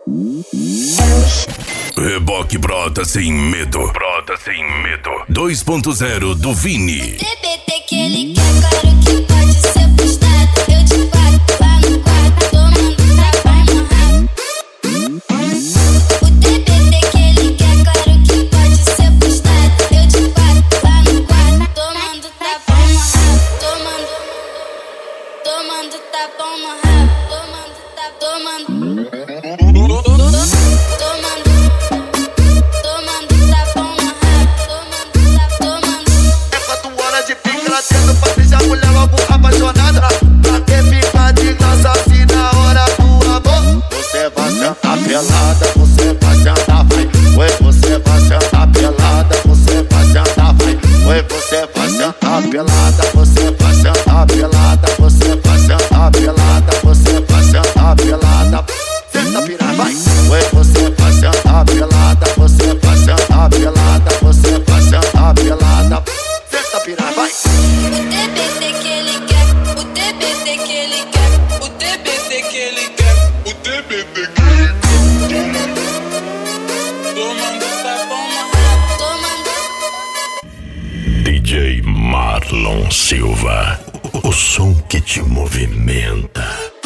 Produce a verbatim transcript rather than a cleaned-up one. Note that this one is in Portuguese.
Reboque brota sem medo. Brota sem medo. dois ponto zero do Vini. O T B T que ele quer, claro que pode ser postado. Eu te bato lá no quarto, tomando trabalho no rabo. O T B T que ele quer, claro que pode ser postado. Eu te bato lá no quarto, tomando trabalho no rabo. Tomando, tomando tapão no rabo. Tomando, tá, tomando. Pelada, você vai sentar, vai. Oi, você vai sentar pelada, você vai sentar, vai. Oi, você vai sentar pelada, você vai sentar pelada, você vai sentar pelada, você vai sentar pelada. Senta piranha, vai. Oi, você vai sentar pelada, você vai sentar pelada, você vai sentar pelada. Senta piranha, vai. O T B T que ele quer, o T B T que ele quer, o T B T que ele quer, o T B T que ele quer. D J Marlon Silva, o som que te movimenta.